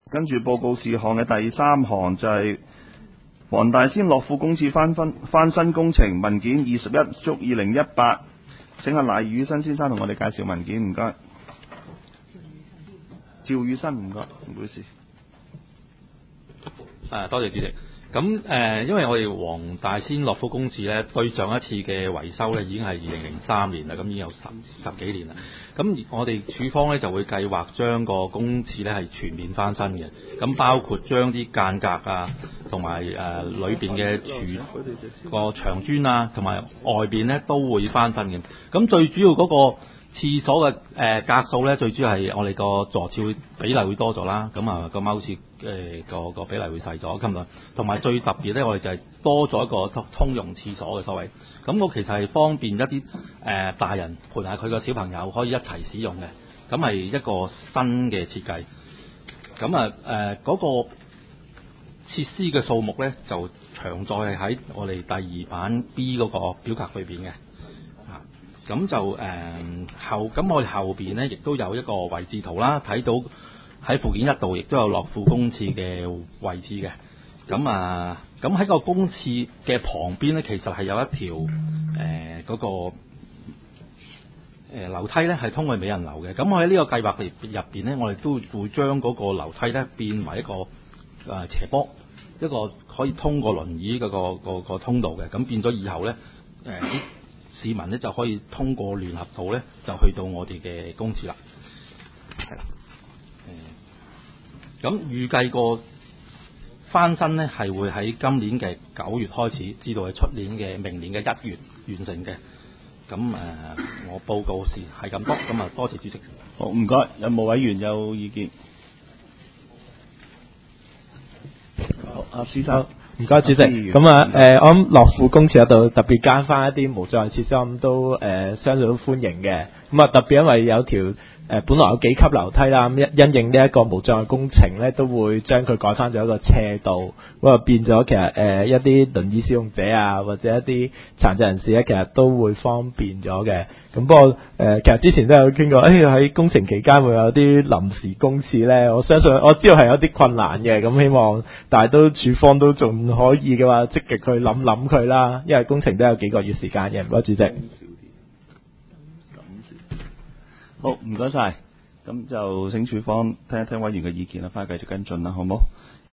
跟住報告事項嘅第3項就係黃大仙樂富公廁翻新工程文件21/2018，請阿賴宇新先生同我哋介紹文件，唔該。趙宇新，唔該，唔好意思。 多謝主席。咁因為我哋黃大仙樂富公廁咧，對上一次嘅維修咧已經係2003年啦，咁已經有十幾年啦。咁我哋署方咧就會計劃將個公廁咧係全面翻新嘅，咁包括將啲間隔啊，同埋裏邊嘅個牆磚啊，同埋外邊咧都會翻新嘅。咁最主要嗰個廁所嘅格數咧，最主要係我哋個座廁比例會多咗啦，咁啊個踎廁個比例會細咗，咁同埋最特別咧，我哋就係多咗一個通用廁所嘅所謂，咁我其實係方便一啲大人陪下佢個小朋友可以一齊使用嘅，咁係一個新嘅設計。咁嗰個設施嘅數目咧就詳載係喺我哋第2版 B 嗰個表格裏邊嘅。咁就我哋後邊咧亦都有一個位置圖啦，睇到喺附件1度亦都有樂富公廁嘅位置嘅。咁喺個公廁嘅旁邊咧，其實係有一條嗰個樓梯咧，係通去美人樓嘅。咁我喺呢個計劃入邊咧，我哋都會將嗰個樓梯咧變為一個斜坡，一個可以通過輪椅嗰個通道嘅。咁變咗以後咧市民咧就可以通過聯合道咧，就去到我哋嘅公廁啦。係啦，咁預計個翻新咧係會喺今年嘅9月開始，至到係出年嘅明年嘅1月完成嘅。咁我報告時係咁多，咁多謝主席。 好，唔該。有冇委員有意見？好，阿施生。 唔該主席，咁我諗樂富公廁嗰度特別加翻一啲無障礙設施，咁都相信都歡迎嘅。咁特別因為有條本來有幾級樓梯啦，咁因應呢一個無障礙工程咧，都會將佢改翻咗一個斜道，咁變咗其實一啲輪椅使用者啊，或者一啲殘疾人士咧，其實都會方便咗嘅。咁不過其實之前都有傾過，喺工程期間會有啲臨時公廁咧，我相信我知道係有啲困難嘅，咁希望但係都署方都仲可以嘅話，積極去諗佢啦，因為工程都有幾個月時間嘅。唔該主席。 好，唔該晒。咁就請署方聽一聽委員嘅意見啦，翻去繼續跟進啦，好唔好？